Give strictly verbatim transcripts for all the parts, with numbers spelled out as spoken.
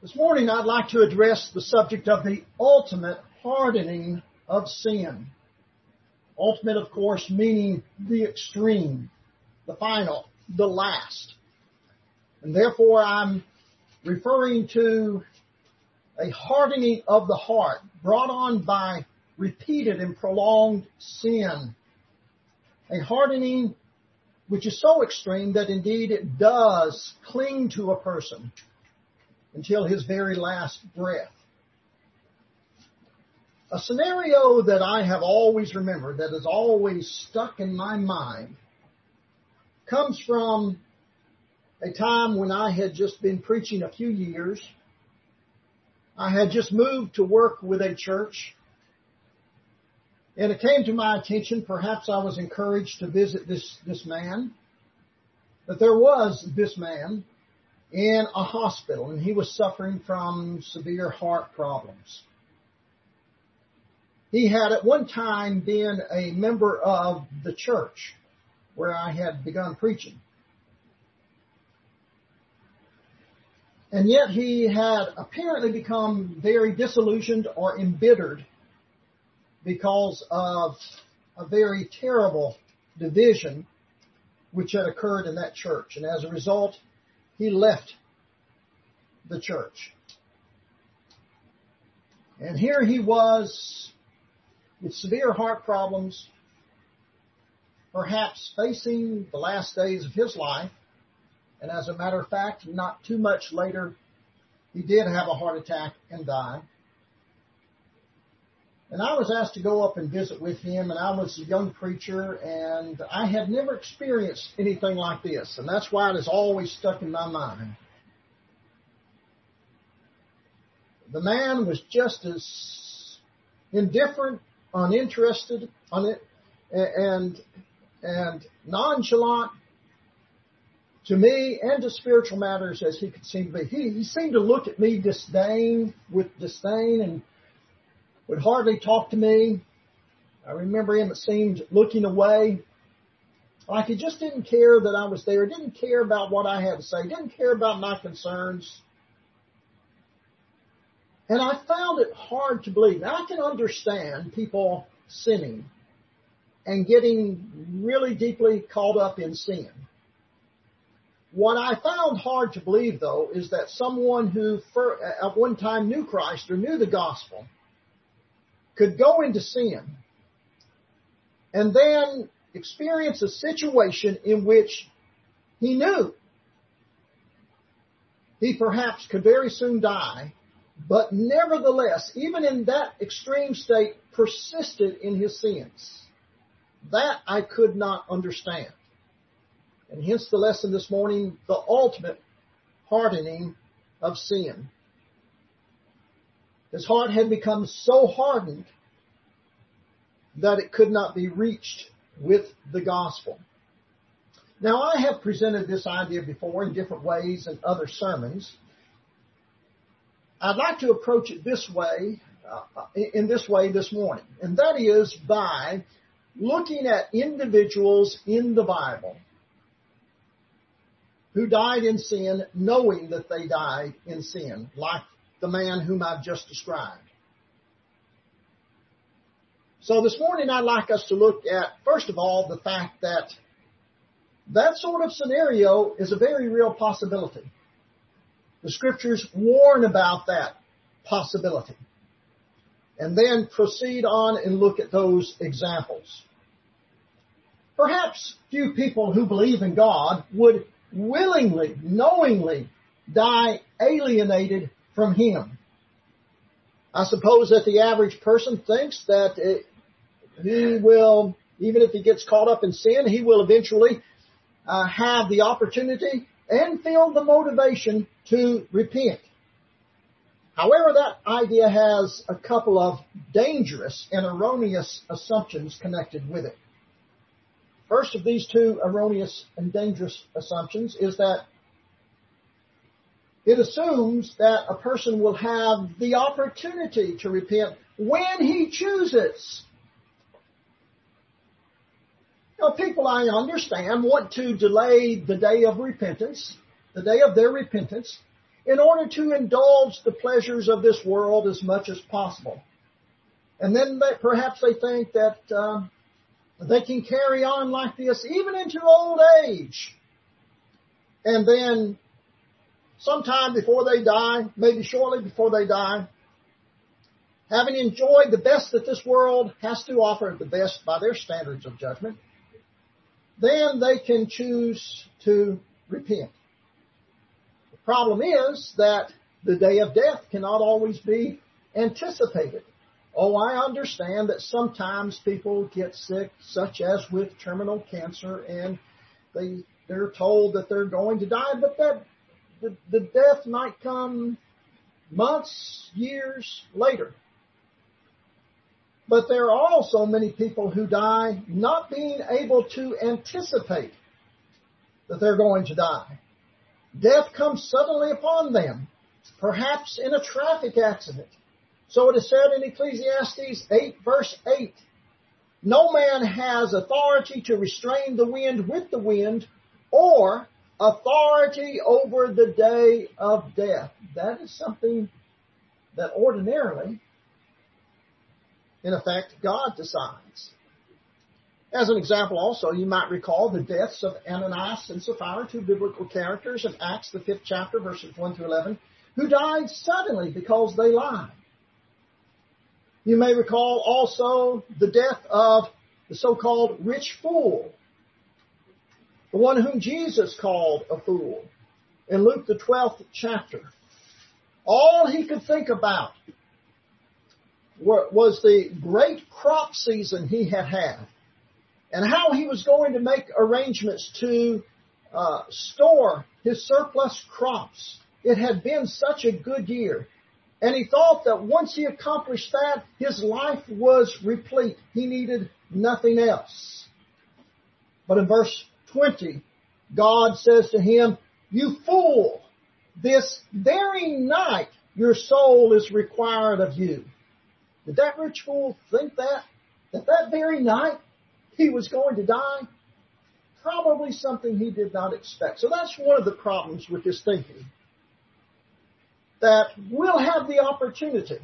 This morning I'd like to address the subject of the ultimate hardening of sin. Ultimate, of course, meaning the extreme, the final, the last. And therefore I'm referring to a hardening of the heart brought on by repeated and prolonged sin. A hardening which is so extreme that indeed it does cling to a person until his very last breath. A scenario that I have always remembered, that has always stuck in my mind, comes from a time when I had just been preaching a few years. I had just moved to work with a church, and it came to my attention, perhaps I was encouraged to visit this, this man, that there was this man in a hospital, and he was suffering from severe heart problems. He had at one time been a member of the church where I had begun preaching. And yet he had apparently become very disillusioned or embittered because of a very terrible division which had occurred in that church. And as a result, he left the church. And here he was with severe heart problems, perhaps facing the last days of his life. And as a matter of fact, not too much later, he did have a heart attack and die. And I was asked to go up and visit with him, and I was a young preacher, and I had never experienced anything like this, and that's why it has always stuck in my mind. The man was just as indifferent, uninterested, un- and, and nonchalant to me and to spiritual matters as he could seem to be. He, he seemed to look at me disdain, with disdain, and would hardly talk to me. I remember him, it seemed, looking away, like he just didn't care that I was there, didn't care about what I had to say, didn't care about my concerns. And I found it hard to believe. Now, I can understand people sinning and getting really deeply caught up in sin. What I found hard to believe, though, is that someone who for, at one time knew Christ or knew the gospel could go into sin and then experience a situation in which he knew he perhaps could very soon die, but nevertheless, even in that extreme state, persisted in his sins. That I could not understand. And hence the lesson this morning, the ultimate hardening of sin. His heart had become so hardened that it could not be reached with the gospel. Now, I have presented this idea before in different ways in other sermons. I'd like to approach it this way, uh, in this way this morning, and that is by looking at individuals in the Bible who died in sin, knowing that they died in sin, like the man whom I've just described. So this morning I'd like us to look at, first of all, the fact that that sort of scenario is a very real possibility. The Scriptures warn about that possibility. And then proceed on and look at those examples. Perhaps few people who believe in God would willingly, knowingly die alienated from Him. I suppose that the average person thinks that it, he will, even if he gets caught up in sin, he will eventually uh, have the opportunity and feel the motivation to repent. However, that idea has a couple of dangerous and erroneous assumptions connected with it. First of these two erroneous and dangerous assumptions is that it assumes that a person will have the opportunity to repent when he chooses. You know, people, I understand, want to delay the day of repentance, the day of their repentance, in order to indulge the pleasures of this world as much as possible. And then they, perhaps they think that uh, they can carry on like this even into old age. And then sometime before they die, maybe shortly before they die, having enjoyed the best that this world has to offer, the best by their standards of judgment, then they can choose to repent. The problem is that the day of death cannot always be anticipated. Oh, I understand that sometimes people get sick, such as with terminal cancer, and they, they're told that they're going to die, but that the, the death might come months, years later. But there are also many people who die not being able to anticipate that they're going to die. Death comes suddenly upon them, perhaps in a traffic accident. So it is said in Ecclesiastes eight, verse eight, no man has authority to restrain the wind with the wind, or authority over the day of death. That is something that ordinarily, in effect, God decides. As an example also, you might recall the deaths of Ananias and Sapphira, two biblical characters in Acts, the fifth chapter, verses one through eleven, who died suddenly because they lied. You may recall also the death of the so-called rich fool, the one whom Jesus called a fool in Luke, the twelfth chapter. All he could think about was the great crop season he had had and how he was going to make arrangements to uh, store his surplus crops. It had been such a good year. And he thought that once he accomplished that, his life was replete. He needed nothing else. But in verse twenty, God says to him, you fool, this very night your soul is required of you. Did that rich fool think that? That that very night he was going to die? Probably something he did not expect. So that's one of the problems with this thinking. That we'll have the opportunity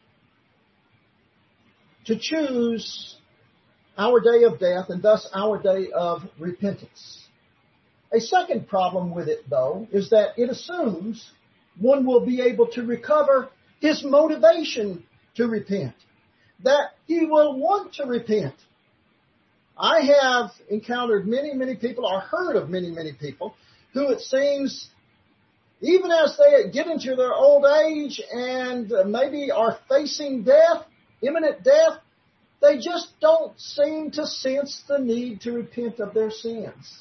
to choose our day of death and thus our day of repentance. A second problem with it, though, is that it assumes one will be able to recover his motivation to repent, that he will want to repent. I have encountered many, many people, or heard of many, many people, who it seems, even as they get into their old age and maybe are facing death, imminent death, they just don't seem to sense the need to repent of their sins.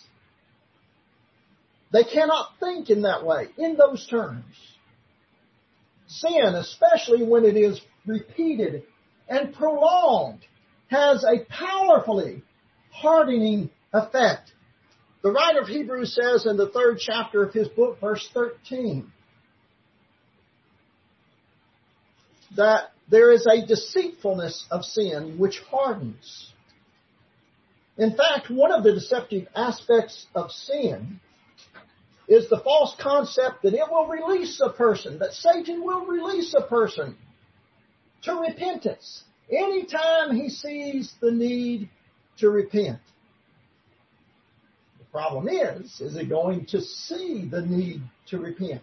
They cannot think in that way, in those terms. Sin, especially when it is repeated and prolonged, has a powerfully hardening effect. The writer of Hebrews says in the third chapter of his book, verse thirteen, that there is a deceitfulness of sin which hardens. In fact, one of the deceptive aspects of sin is the false concept that it will release a person, that Satan will release a person to repentance anytime he sees the need to repent. The problem is, is he going to see the need to repent?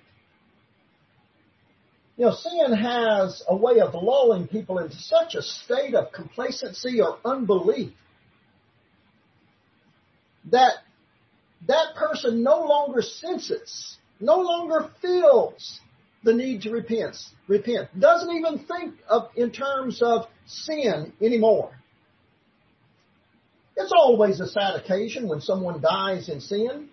You know, sin has a way of lulling people into such a state of complacency or unbelief that that person no longer senses, no longer feels the need to repent, repent, doesn't even think of in terms of sin anymore. It's always a sad occasion when someone dies in sin.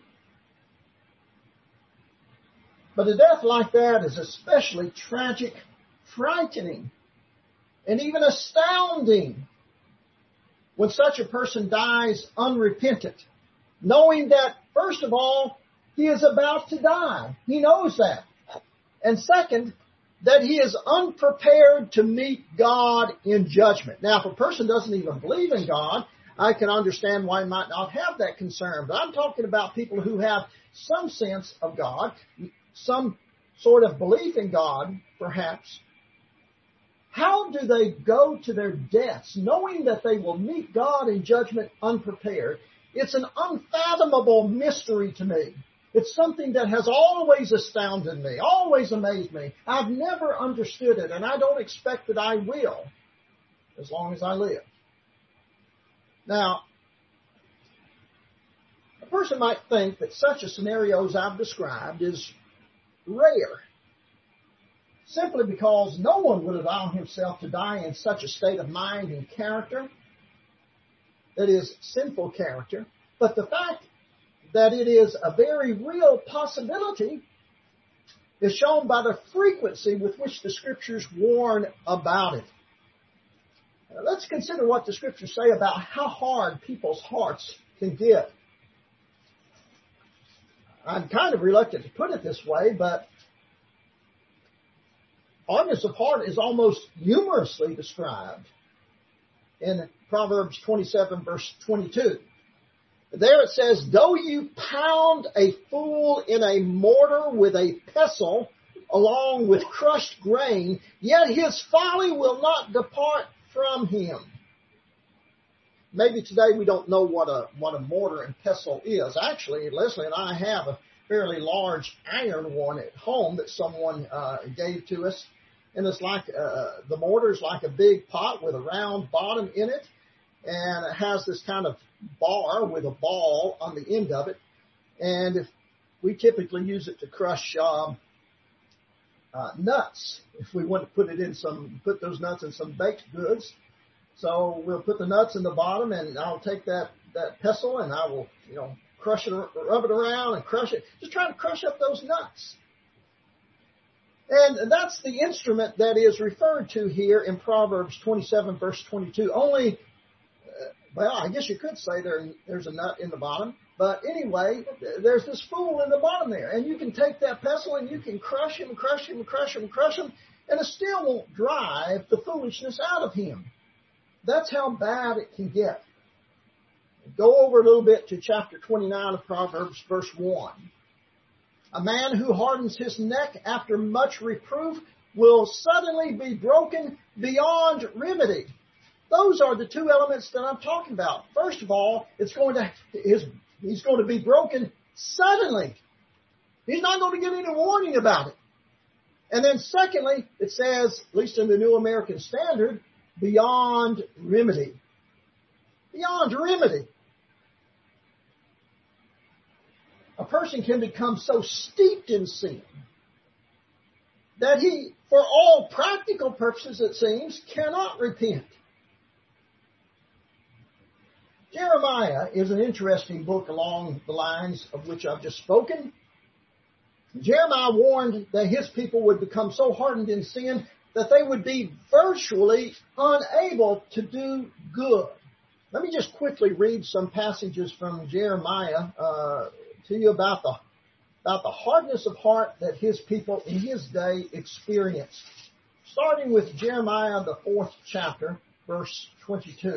But a death like that is especially tragic, frightening, and even astounding when such a person dies unrepentant, knowing that, first of all, he is about to die. He knows that. And second, that he is unprepared to meet God in judgment. Now, if a person doesn't even believe in God, I can understand why he might not have that concern. But I'm talking about people who have some sense of God, some sort of belief in God, perhaps, how do they go to their deaths knowing that they will meet God in judgment unprepared? It's an unfathomable mystery to me. It's something that has always astounded me, always amazed me. I've never understood it, and I don't expect that I will as long as I live. Now, a person might think that such a scenario as I've described is rare, simply because no one would allow himself to die in such a state of mind and character, that is, sinful character. But the fact that it is a very real possibility is shown by the frequency with which the Scriptures warn about it. Now, let's consider what the Scriptures say about how hard people's hearts can get. I'm kind of reluctant to put it this way, but hardness of heart is almost humorously described in Proverbs twenty-seven, verse twenty-two. There it says, though you pound a fool in a mortar with a pestle along with crushed grain, yet his folly will not depart from him. Maybe today we don't know what a what a mortar and pestle is. Actually, Leslie and I have a fairly large iron one at home that someone uh, gave to us. And it's like, uh, the mortar is like a big pot with a round bottom in it. And it has this kind of bar with a ball on the end of it. And if we typically use it to crush uh, uh, nuts, if we want to put it in some, put those nuts in some baked goods. So we'll put the nuts in the bottom, and I'll take that, that pestle and I will, you know, crush it, rub it around and crush it. Just try to crush up those nuts. And that's the instrument that is referred to here in Proverbs twenty-seven, verse twenty-two. Only, uh, well, I guess you could say there, there's a nut in the bottom. But anyway, there's this fool in the bottom there. And you can take that pestle and you can crush him, crush him, crush him, crush him, and it still won't drive the foolishness out of him. That's how bad it can get. Go over a little bit to chapter twenty-nine of Proverbs, verse one. A man who hardens his neck after much reproof will suddenly be broken beyond remedy. Those are the two elements that I'm talking about. First of all, it's going to his, he's going to be broken suddenly. He's not going to get any warning about it. And then secondly, it says, at least in the New American Standard, beyond remedy. Beyond remedy. A person can become so steeped in sin that he, for all practical purposes, it seems, cannot repent. Jeremiah is an interesting book along the lines of which I've just spoken. Jeremiah warned that his people would become so hardened in sin that they would be virtually unable to do good. Let me just quickly read some passages from Jeremiah uh, to you about the about the hardness of heart that his people in his day experienced. Starting with Jeremiah, the fourth chapter, verse twenty-two.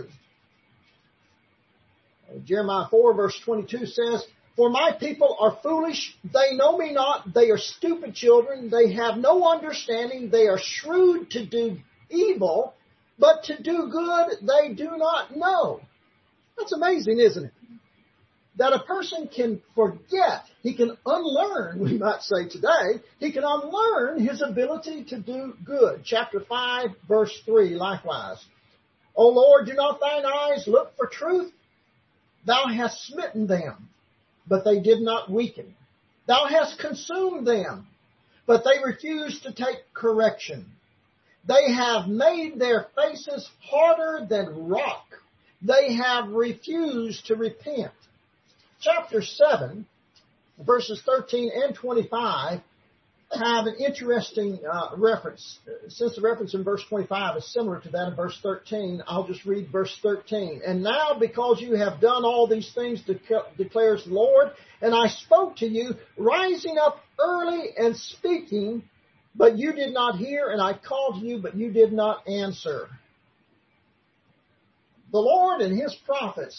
Jeremiah four, verse twenty-two says, "For my people are foolish, they know me not, they are stupid children, they have no understanding, they are shrewd to do evil, but to do good they do not know." That's amazing, isn't it? That a person can forget, he can unlearn, we might say today, he can unlearn his ability to do good. Chapter five, verse three, likewise. "O Lord, do not thine eyes look for truth? Thou hast smitten them, but they did not weaken. Thou hast consumed them, but they refused to take correction. They have made their faces harder than rock. They have refused to repent." Chapter seven, verses thirteen and twenty-five have an interesting uh, reference. Since the reference in verse twenty-five is similar to that in verse thirteen, I'll just read verse thirteen. "And now, because you have done all these things, declares the Lord, and I spoke to you, rising up early and speaking, but you did not hear, and I called you, but you did not answer." The Lord and his prophets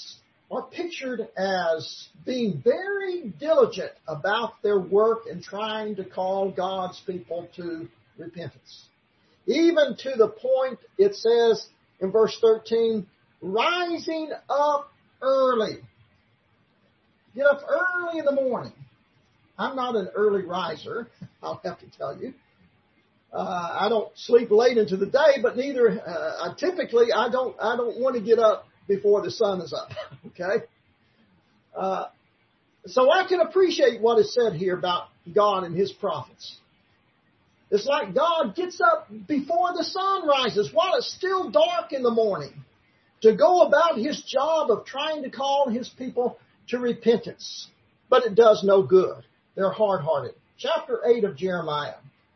are pictured as being very diligent about their work in trying to call God's people to repentance. Even to the point, it says in verse thirteen, rising up early. Get up early in the morning. I'm not an early riser, I'll have to tell you. Uh, I don't sleep late into the day, but neither, uh, typically I don't, I don't want to get up before the sun is up. Okay. Uh, so I can appreciate what is said here about God and his prophets. It's like God gets up before the sun rises while it's still dark in the morning to go about his job of trying to call his people to repentance. But it does no good. They're hard-hearted. Chapter eight of Jeremiah.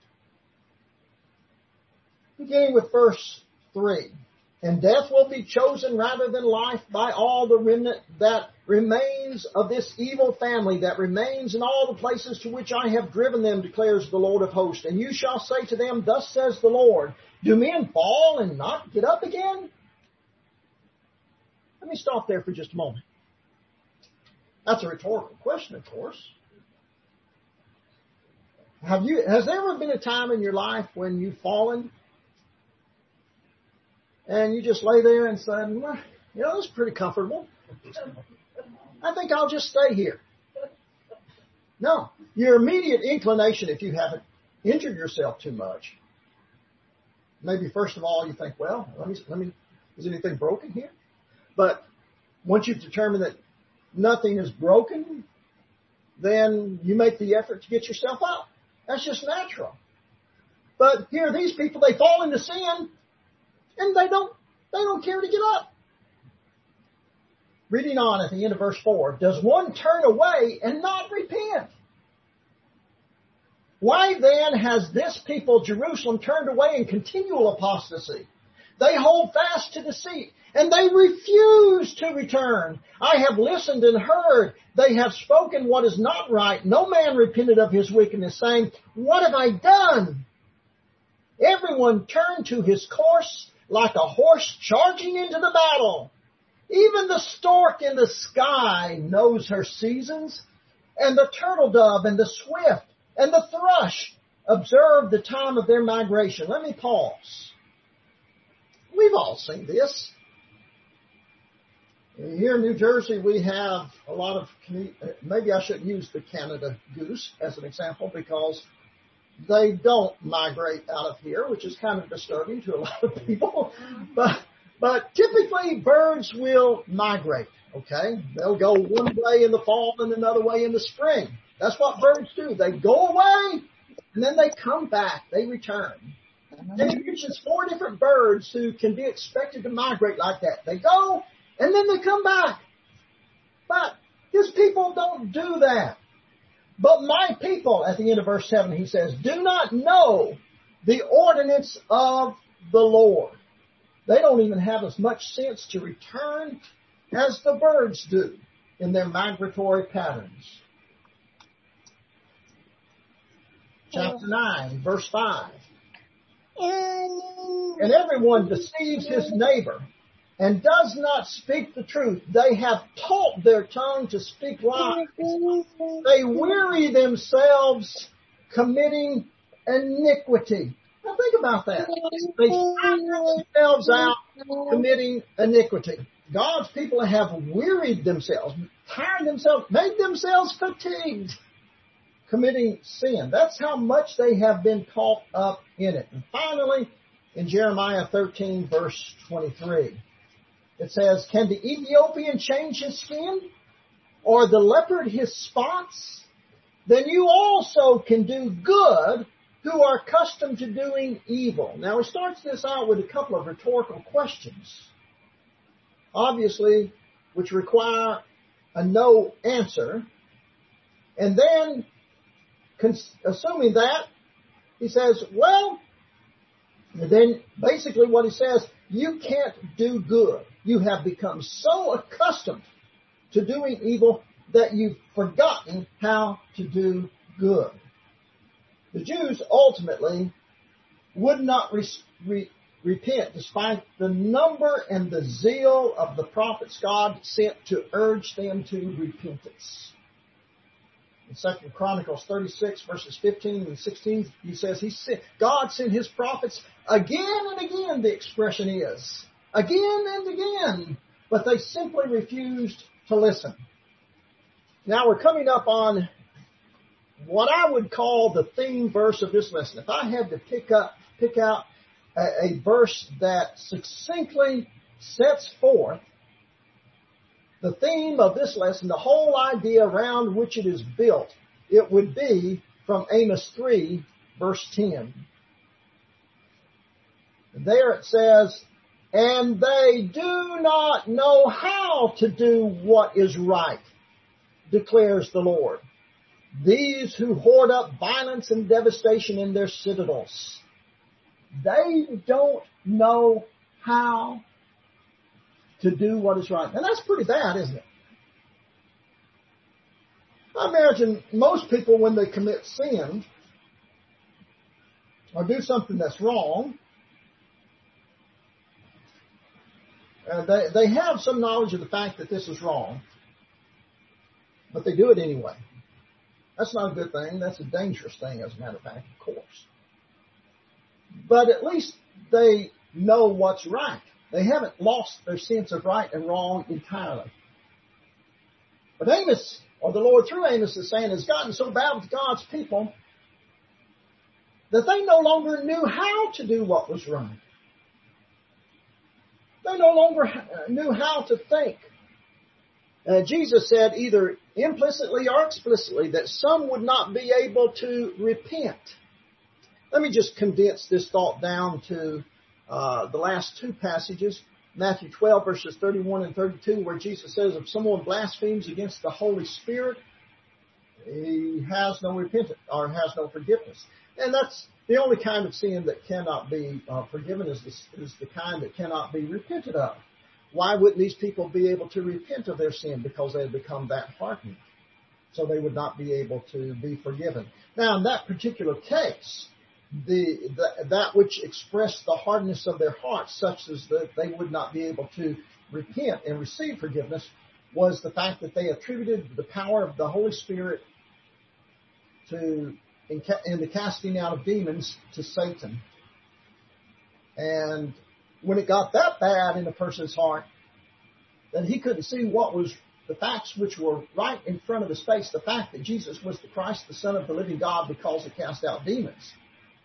Beginning with verse three. And death will be chosen rather than life by all the remnant that remains of this evil family that remains in all the places to which I have driven them, declares the Lord of hosts. And you shall say to them, thus says the Lord, do men fall and not get up again? Let me stop there for just a moment. That's a rhetorical question, of course. Have you, has there ever been a time in your life when you've fallen and you just lay there and said, well, you know, it's pretty comfortable. I think I'll just stay here. No, your immediate inclination, if you haven't injured yourself too much, maybe first of all you think, well, let me, let me, is anything broken here? But once you've determined that nothing is broken, then you make the effort to get yourself out. That's just natural. But here, these people, they fall into sin, and they don't, they don't care to get up. Reading on at the end of verse four, does one turn away and not repent? Why then has this people, Jerusalem, turned away in continual apostasy? They hold fast to deceit, and they refuse to return. I have listened and heard. They have spoken what is not right. No man repented of his wickedness, saying, what have I done? Everyone turned to his course like a horse charging into the battle. Even the stork in the sky knows her seasons, and the turtle dove and the swift and the thrush observe the time of their migration. Let me pause. We've all seen this. Here in New Jersey, we have a lot of, maybe I shouldn't use the Canada goose as an example because they don't migrate out of here, which is kind of disturbing to a lot of people. But, but typically birds will migrate, okay? They'll go one way in the fall and another way in the spring. That's what birds do. They go away and then they come back. They return. And it mentions four different birds who can be expected to migrate like that. They go, and then they come back. But his people don't do that. But my people, at the end of verse seven, he says, do not know the ordinance of the Lord. They don't even have as much sense to return as the birds do in their migratory patterns. Chapter nine, verse five. And everyone deceives his neighbor and does not speak the truth. They have taught their tongue to speak lies. They weary themselves committing iniquity. Now think about that. They tire themselves out committing iniquity. God's people have wearied themselves, tired themselves, made themselves fatigued committing sin. That's how much they have been caught up in it. And finally, in Jeremiah thirteen, verse twenty-three, it says, can the Ethiopian change his skin, or the leopard his spots? Then you also can do good who are accustomed to doing evil. Now, he starts this out with a couple of rhetorical questions, obviously, which require a no answer. And then, assuming that, he says, well, and then basically what he says, you can't do good. You have become so accustomed to doing evil that you've forgotten how to do good. The Jews ultimately would not re- re- repent despite the number and the zeal of the prophets God sent to urge them to repentance. In Second Chronicles thirty-six, verses fifteen and sixteen, he says he sent, God sent his prophets again and again, the expression is. Again and again. But they simply refused to listen. Now we're coming up on what I would call the theme verse of this lesson. If I had to pick up, pick out a, a verse that succinctly sets forth the theme of this lesson, the whole idea around which it is built, it would be from Amos three, verse ten. There it says, and they do not know how to do what is right, declares the Lord. These who hoard up violence and devastation in their citadels. They don't know how to do what is right. And that's pretty bad, isn't it? I imagine most people, when they commit sin or do something that's wrong, uh, they, they have some knowledge of the fact that this is wrong, but they do it anyway. That's not a good thing. That's a dangerous thing, as a matter of fact, of course. But at least they know what's right. They haven't lost their sense of right and wrong entirely. But Amos, or the Lord through Amos, is saying it's gotten so bad with God's people that they no longer knew how to do what was right. They no longer knew how to think. Uh, Jesus said either implicitly or explicitly that some would not be able to repent. Let me just condense this thought down to uh, the last two passages. Matthew twelve, verses thirty-one and thirty-two, where Jesus says, if someone blasphemes against the Holy Spirit, he has no repentance or has no forgiveness. And that's the only kind of sin that cannot be uh, forgiven is the, is the kind that cannot be repented of. Why wouldn't these people be able to repent of their sin? Because they had become that hardened. So they would not be able to be forgiven. Now, in that particular case, the, the that which expressed the hardness of their hearts, such as that they would not be able to repent and receive forgiveness, was the fact that they attributed the power of the Holy Spirit to in, in the casting out of demons to Satan. And when it got that bad in a person's heart, that he couldn't see what was the facts which were right in front of his face, the fact that Jesus was the Christ, the Son of the living God, because he cast out demons,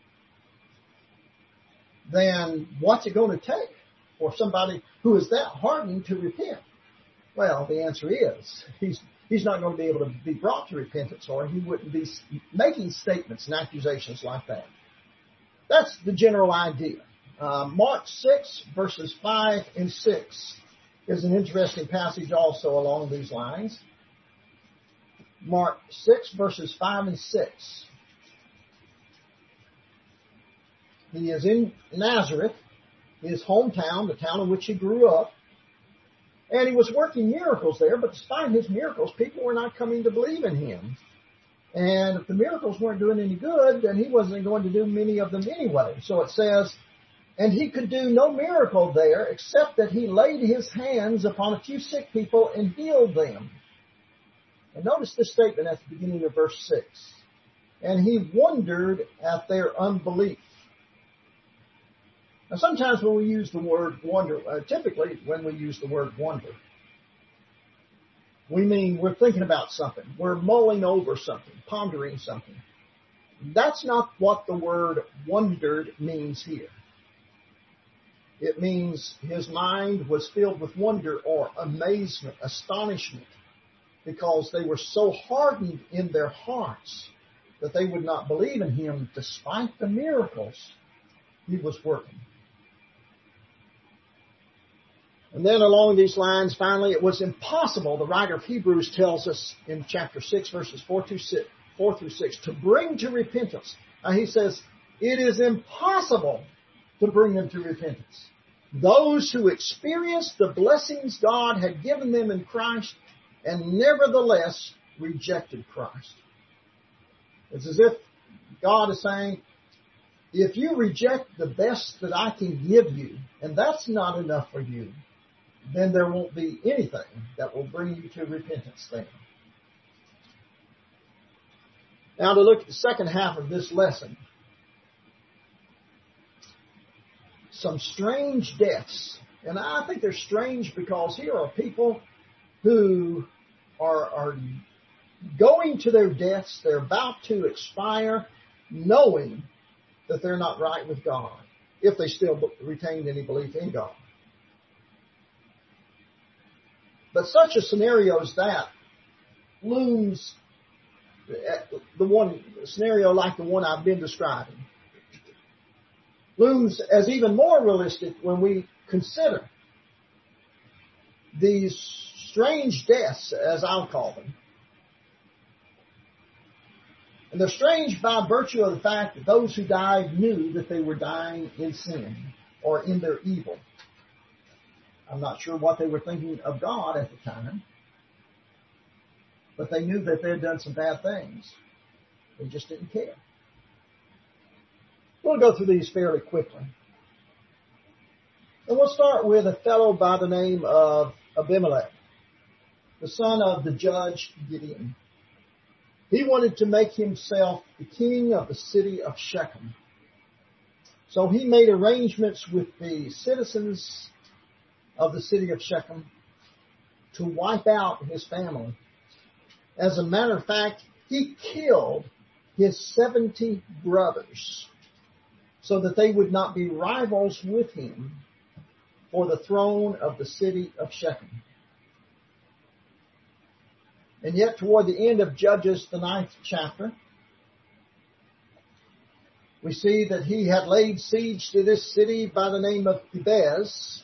then what's it going to take for somebody who is that hardened to repent? Well, the answer is he's he's not going to be able to be brought to repentance, or he wouldn't be making statements and accusations like that. That's the general idea. Uh, Mark six, verses five and six is an interesting passage also along these lines. Mark six, verses five and six. He is in Nazareth, his hometown, the town in which he grew up, and he was working miracles there, but despite his miracles, people were not coming to believe in him. And if the miracles weren't doing any good, then he wasn't going to do many of them anyway. So it says, and he could do no miracle there except that he laid his hands upon a few sick people and healed them. And notice this statement at the beginning of verse six. And he wondered at their unbelief. Now sometimes when we use the word wonder, uh, typically when we use the word wonder, we mean we're thinking about something. We're mulling over something, pondering something. That's not what the word wondered means here. It means his mind was filled with wonder or amazement, astonishment, because they were so hardened in their hearts that they would not believe in him despite the miracles he was working. And then along these lines, finally, it was impossible, the writer of Hebrews tells us in chapter six, verses four through six, to bring to repentance. Now he says, it is impossible to bring them to repentance. Those who experienced the blessings God had given them in Christ and nevertheless rejected Christ. It's as if God is saying, if you reject the best that I can give you, and that's not enough for you, then there won't be anything that will bring you to repentance then. Now to look at the second half of this lesson. Some strange deaths. And I think they're strange because here are people who are, are going to their deaths. They're about to expire knowing that they're not right with God, if they still retain any belief in God. But such a scenario as that looms, the one scenario like the one I've been describing, looms as even more realistic when we consider these strange deaths, as I'll call them. And they're strange by virtue of the fact that those who died knew that they were dying in sin or in their evil. I'm not sure what they were thinking of God at the time, but they knew that they had done some bad things. They just didn't care. We'll go through these fairly quickly. And we'll start with a fellow by the name of Abimelech, the son of the judge Gideon. He wanted to make himself the king of the city of Shechem. So he made arrangements with the citizens of the city of Shechem to wipe out his family. As a matter of fact, he killed his seventy brothers so that they would not be rivals with him for the throne of the city of Shechem. And yet, toward the end of Judges, the ninth chapter, we see that he had laid siege to this city by the name of Thebez.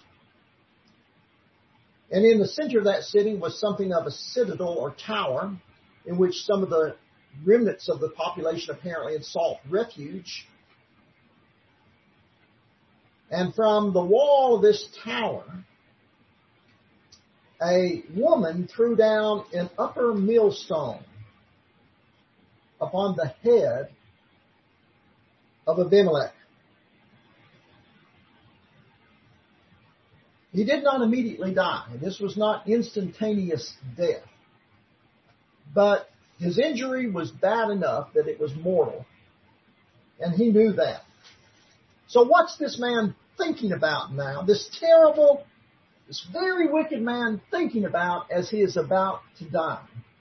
And in the center of that city was something of a citadel or tower in which some of the remnants of the population apparently had sought refuge. And from the wall of this tower, a woman threw down an upper millstone upon the head of Abimelech. He did not immediately die. This was not instantaneous death. But his injury was bad enough that it was mortal. And he knew that. So what's this man thinking about now? This terrible, this very wicked man thinking about as he is about to die.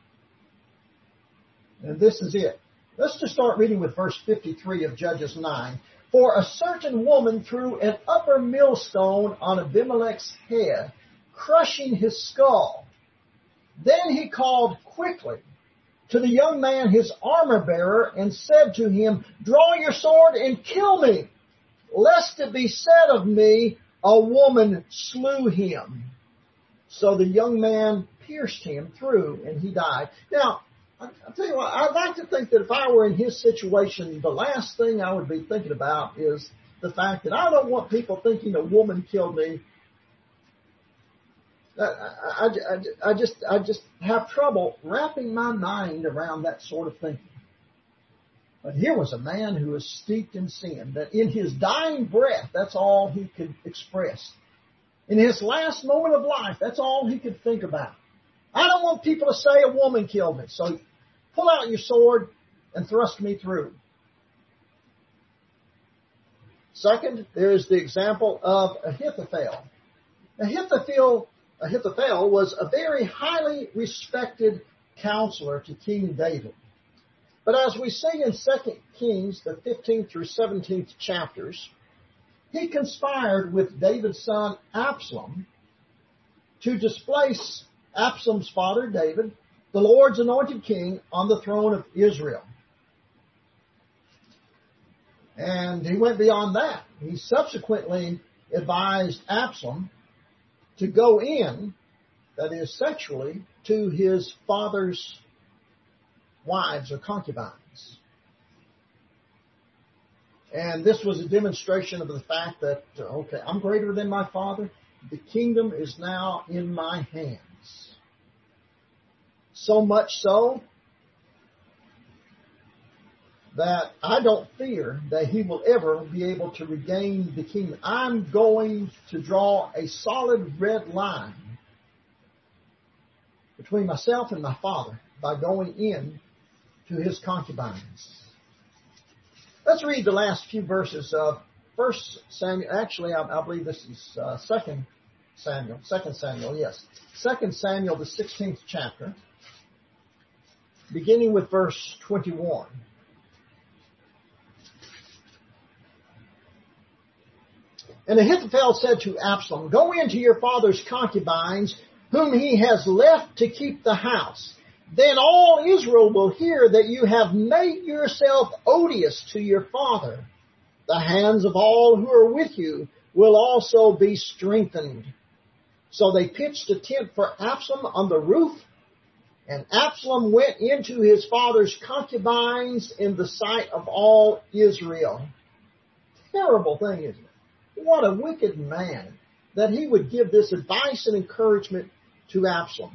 And this is it. Let's just start reading with verse fifty-three of Judges nine. For a certain woman threw an upper millstone on Abimelech's head, crushing his skull. Then he called quickly to the young man, his armor-bearer, and said to him, draw your sword and kill me, lest it be said of me, a woman slew him. So the young man pierced him through, and he died. Now, I'll tell you what, I'd like to think that if I were in his situation, the last thing I would be thinking about is the fact that I don't want people thinking a woman killed me. I, I, I, I just I just have trouble wrapping my mind around that sort of thinking. But here was a man who was steeped in sin, that in his dying breath, that's all he could express. In his last moment of life, that's all he could think about. I don't want people to say a woman killed me, so pull out your sword and thrust me through. Second, there is the example of Ahithophel. Ahithophel, Ahithophel was a very highly respected counselor to King David. But as we see in Second Kings, the fifteenth through seventeenth chapters, he conspired with David's son Absalom to displace Absalom's father, David, the Lord's anointed king, on the throne of Israel. And he went beyond that. He subsequently advised Absalom to go in, that is sexually, to his father's wives or concubines. And this was a demonstration of the fact that, okay, I'm greater than my father. The kingdom is now in my hands. So much so that I don't fear that he will ever be able to regain the kingdom. I'm going to draw a solid red line between myself and my father by going in to his concubines. Let's read the last few verses of First Samuel. Actually, I, I believe this is uh, Second Samuel. Second Samuel, yes. Second Samuel, the sixteenth chapter, beginning with verse twenty-one. And Ahithophel said to Absalom, "Go into your father's concubines, whom he has left to keep the house. Then all Israel will hear that you have made yourself odious to your father. The hands of all who are with you will also be strengthened." So they pitched a tent for Absalom on the roof, and Absalom went into his father's concubines in the sight of all Israel. Terrible thing, isn't it? What a wicked man that he would give this advice and encouragement to Absalom.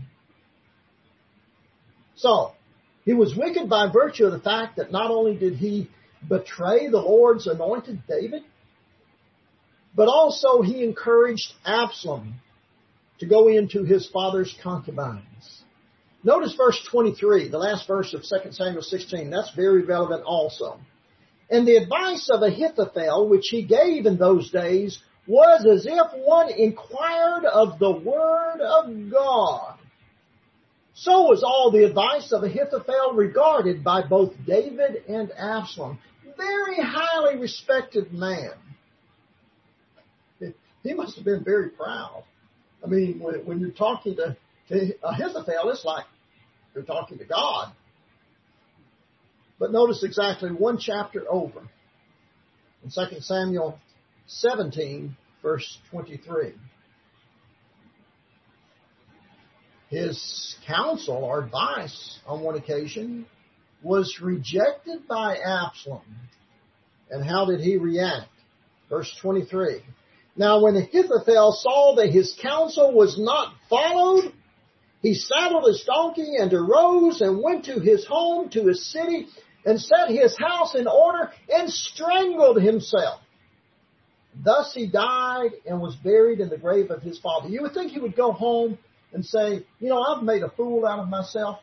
So, he was wicked by virtue of the fact that not only did he betray the Lord's anointed David, but also he encouraged Absalom to go into his father's concubines. Notice verse twenty-three, the last verse of Second Samuel sixteen. That's very relevant also. And the advice of Ahithophel, which he gave in those days, was as if one inquired of the word of God. So was all the advice of Ahithophel regarded by both David and Absalom. Very highly respected man. He must have been very proud. I mean, when, when you're talking to, to Ahithophel, it's like you're talking to God. But notice exactly one chapter over. In Second Samuel seventeen, verse twenty-three. His counsel or advice on one occasion was rejected by Absalom. And how did he react? Verse twenty-three. Now when Ahithophel saw that his counsel was not followed, he saddled his donkey and arose and went to his home, to his city, and set his house in order and strangled himself. Thus he died and was buried in the grave of his father. You would think he would go home and say, you know, I've made a fool out of myself.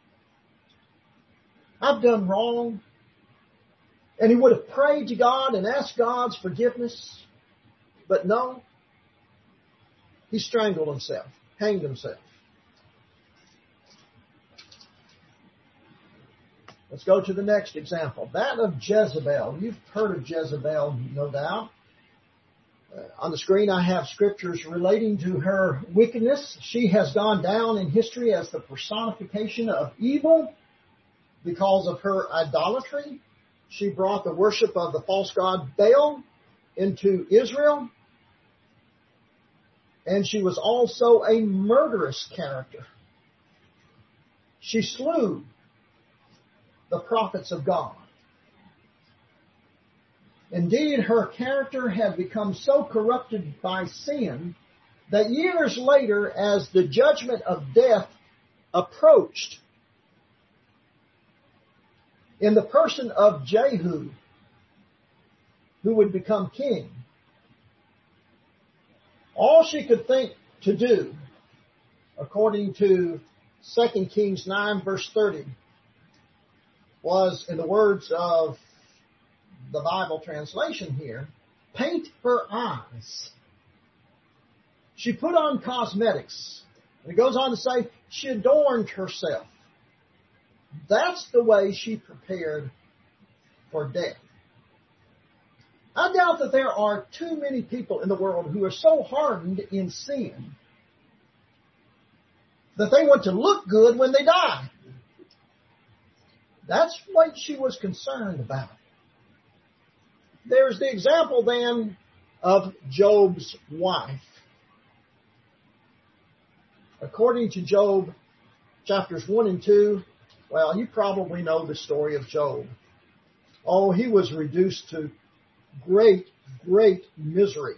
I've done wrong. And he would have prayed to God and asked God's forgiveness. But no, he strangled himself, hanged himself. Let's go to the next example, that of Jezebel. You've heard of Jezebel, no doubt. Uh, on the screen I have scriptures relating to her wickedness. She has gone down in history as the personification of evil because of her idolatry. She brought the worship of the false god Baal into Israel. And she was also a murderous character. She slew the prophets of God. Indeed, her character had become so corrupted by sin that years later, as the judgment of death approached, in the person of Jehu, who would become king, all she could think to do, according to Second Kings nine, verse thirty, was, in the words of the Bible translation here, paint her eyes. She put on cosmetics. And it goes on to say she adorned herself. That's the way she prepared for death. I doubt that there are too many people in the world who are so hardened in sin that they want to look good when they die. That's what she was concerned about. There's the example then of Job's wife. According to Job chapters one and two, well, you probably know the story of Job. Oh, he was reduced to great, great misery.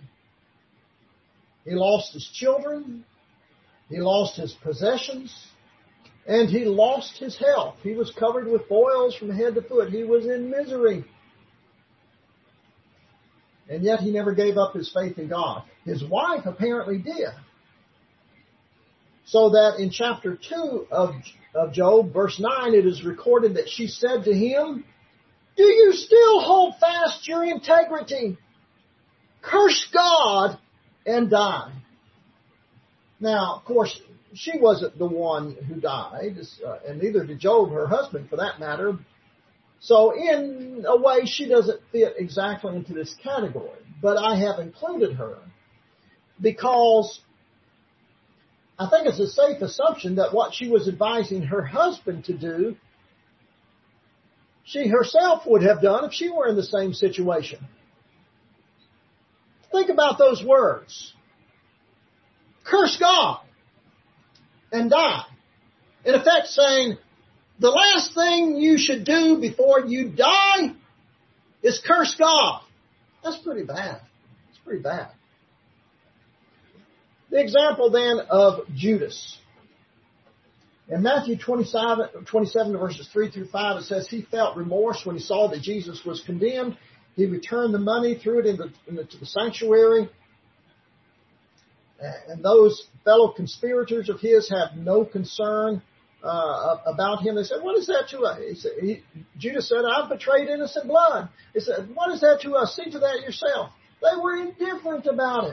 He lost his children. He lost his possessions. And he lost his health. He was covered with boils from head to foot. He was in misery. And yet he never gave up his faith in God. His wife apparently did. So that in chapter two of, of Job, verse nine, it is recorded that she said to him, "Do you still hold fast your integrity? Curse God and die." Now, of course, she wasn't the one who died, uh, and neither did Job, her husband, for that matter. So in a way, she doesn't fit exactly into this category. But I have included her because I think it's a safe assumption that what she was advising her husband to do, she herself would have done if she were in the same situation. Think about those words. Curse God and die. In effect saying, the last thing you should do before you die is curse God. That's pretty bad. It's pretty bad. The example then of Judas. In Matthew twenty-seven, twenty-seven verses three through five, it says, he felt remorse when he saw that Jesus was condemned. He returned the money, threw it into, into the sanctuary. And those fellow conspirators of his had no concern uh, about him. They said, what is that to us? He said, he, Judas said, I've betrayed innocent blood. He said, what is that to us? See to that yourself. They were indifferent about it.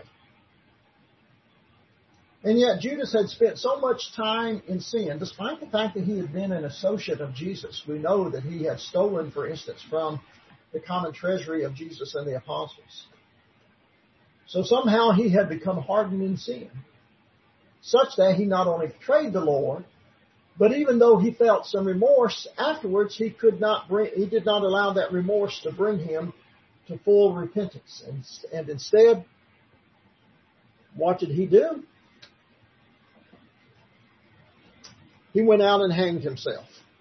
And yet Judas had spent so much time in sin, despite the fact that he had been an associate of Jesus. We know that he had stolen, for instance, from the common treasury of Jesus and the apostles. So somehow he had become hardened in sin, such that he not only betrayed the Lord, but even though he felt some remorse afterwards, he could not bring, he did not allow that remorse to bring him to full repentance. And, and instead, what did he do? He went out and hanged himself.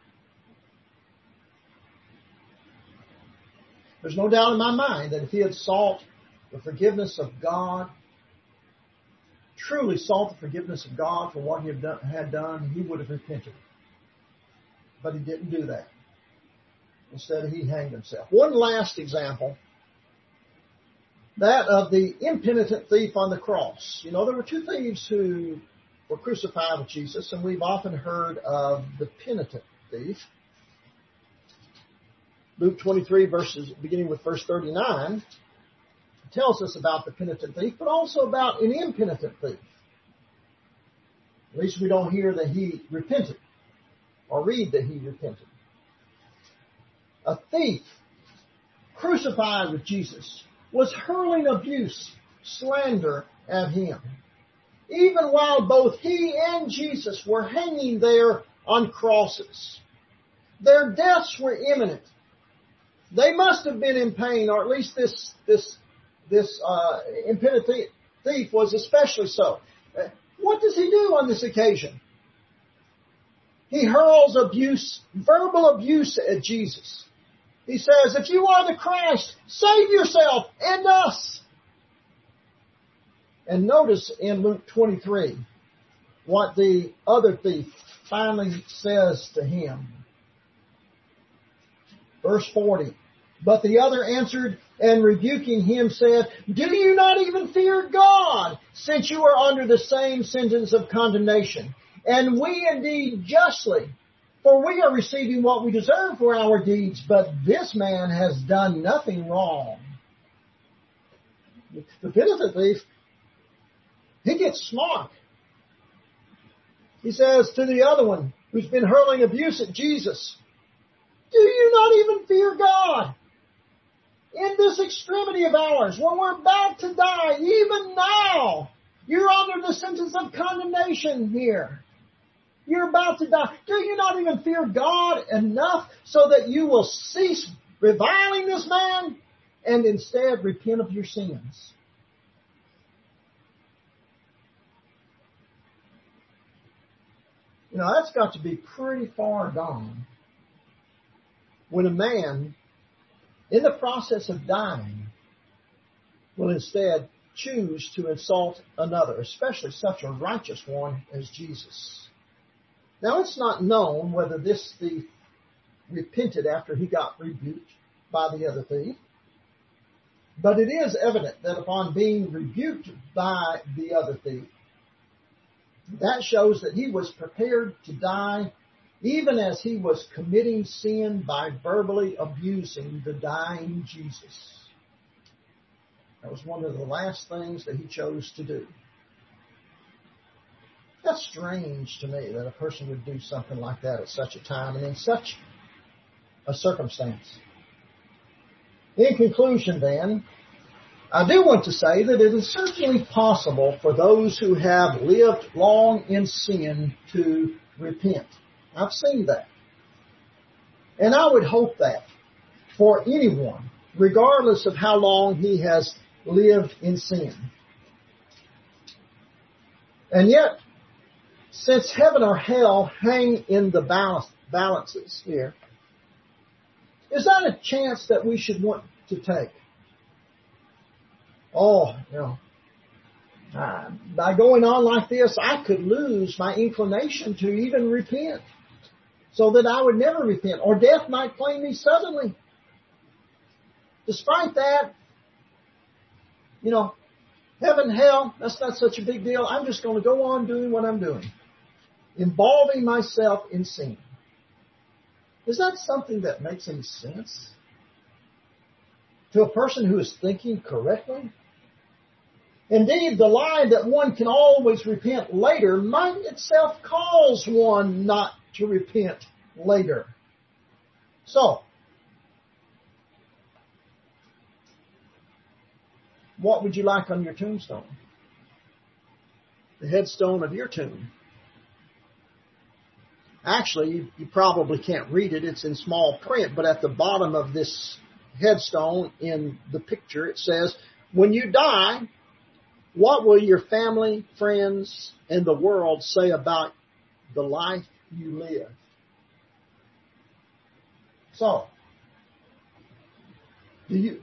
There's no doubt in my mind that if he had sought the forgiveness of God, truly sought the forgiveness of God for what he had done, had done, he would have repented. But he didn't do that. Instead, he hanged himself. One last example, that of the impenitent thief on the cross. You know, there were two thieves who were crucified with Jesus, and we've often heard of the penitent thief. Luke twenty-three, verses beginning with verse thirty-nine, tells us about the penitent thief, but also about an impenitent thief. At least we don't hear that he repented, or read that he repented. A thief crucified with Jesus was hurling abuse, slander at him, even while both he and Jesus were hanging there on crosses. Their deaths were imminent. They must have been in pain, or at least this this this uh, impenitent thief was especially so. Uh, what does he do on this occasion? He hurls abuse, verbal abuse at Jesus. He says, if you are the Christ, save yourself and us. And notice in Luke twenty-three what the other thief finally says to him. Verse forty. But the other answered and rebuking him said, do you not even fear God, since you are under the same sentence of condemnation? And we indeed justly, for we are receiving what we deserve for our deeds, but this man has done nothing wrong. The penitent thief, he gets smart. He says to the other one who's been hurling abuse at Jesus, do you not even fear God? In this extremity of ours, when we're about to die, even now, you're under the sentence of condemnation here. You're about to die. Do you not even fear God enough so that you will cease reviling this man and instead repent of your sins? You know, that's got to be pretty far gone when a man, in the process of dying, will instead choose to insult another, especially such a righteous one as Jesus. Now it's not known whether this thief repented after he got rebuked by the other thief, but it is evident that upon being rebuked by the other thief, that shows that he was prepared to die even as he was committing sin by verbally abusing the dying Jesus. That was one of the last things that he chose to do. That's strange to me that a person would do something like that at such a time and in such a circumstance. In conclusion, then, I do want to say that it is certainly possible for those who have lived long in sin to repent. I've seen that. And I would hope that for anyone, regardless of how long he has lived in sin. And yet, since heaven or hell hang in the balance, balances here, is that a chance that we should want to take? Oh, you know, uh, by going on like this, I could lose my inclination to even repent, so that I would never repent, or death might claim me suddenly. Despite that, you know, heaven, hell, that's not such a big deal. I'm just going to go on doing what I'm doing, involving myself in sin. Is that something that makes any sense to a person who is thinking correctly? Indeed, the lie that one can always repent later might itself cause one not to repent later. So, what would you like on your tombstone? The headstone of your tomb. Actually, you, you probably can't read it. It's in small print, but at the bottom of this headstone in the picture, it says, when you die, what will your family, friends, and the world say about the life you live? So, do you,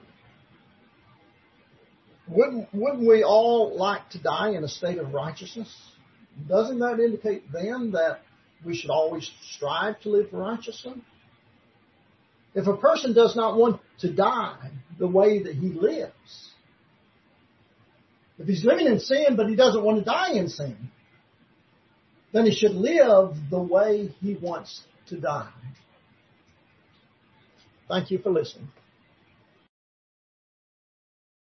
wouldn't, wouldn't we all like to die in a state of righteousness? Doesn't that indicate then that we should always strive to live righteously? If a person does not want to die the way that he lives, if he's living in sin but he doesn't want to die in sin, then he should live the way he wants to die. Thank you for listening.